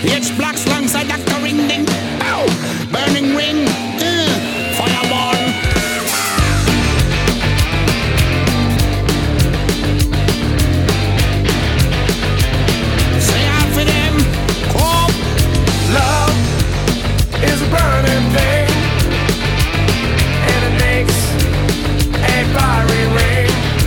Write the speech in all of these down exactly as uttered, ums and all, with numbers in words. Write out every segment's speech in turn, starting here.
H blocks alongside Doctor Ring Ding. Ow! Burning ring. Uh, fireball. Say out for them. Oh. Love is a burning thing, and it makes a fiery ring.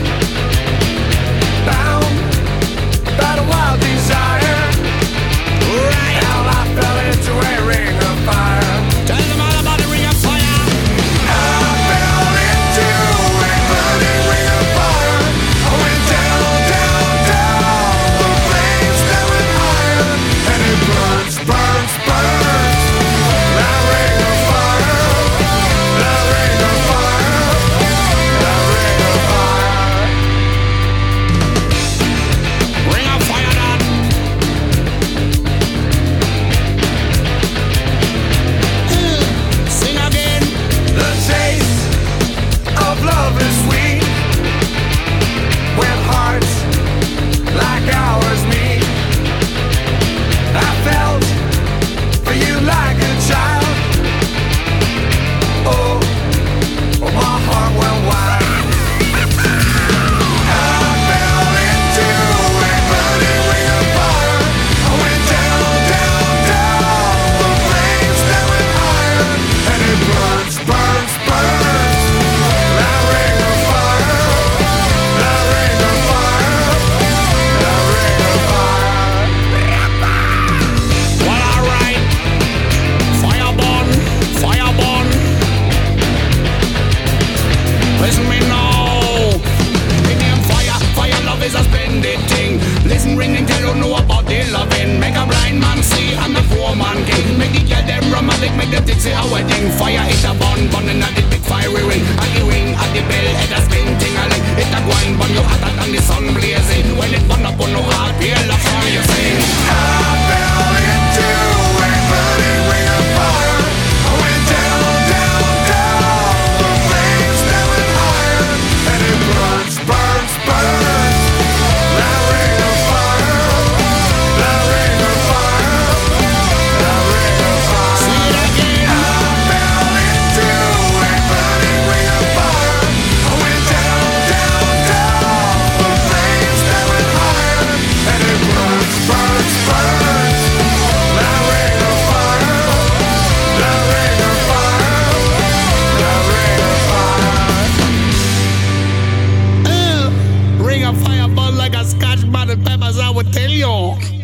Bound by the wild desire, Right. now I fell into a ring of fire. Tell them all about the ring of fire. I fell into a burning ring of fire. I went down, down, down. The flames that went higher, and it burns, burns, burns. That ring of fire, that ring of fire, that ring of fire. Ring of fire, that. Uh, Sing again. The taste of love is sweet when hearts like ours meet. I felt for you like a child. Oh, oh, my heart went wild. I fell into a burning ring of fire. I went down, down, down. The flames that went higher, and it burns, burns, burns. That ring of fire, that ring of fire, that ring of fire. Well, alright. Fireborn, fireborn. Listen me now. The name fire, fire love is a splendid thing. Listen, ring and tell you know about the loving. Make a blind man see and the poor man king. Make the girl them romantic, make them think say a wedding. Fire it a bun, burning at the big fiery ring. At the ring, at the bell, it a spin ting a ling. It a go and burn you hotter than the sun blazing. When it burn up on no heart, feel the fire you sing. I fell into a burning ring of fire. I went down, down, down. The flames that went higher, and it burns, burns, burns. That ring of fire, that ring of fire, that ring of fire. Sing it again. I fell into a burning ring of fire. I went down, down, down. The flames that went higher, and it burns, burns, burns. That ring of fire, that ring of fire, that ring of fire. Uh, ring of fire burn like a scotch bonnet peppers, I would tell you.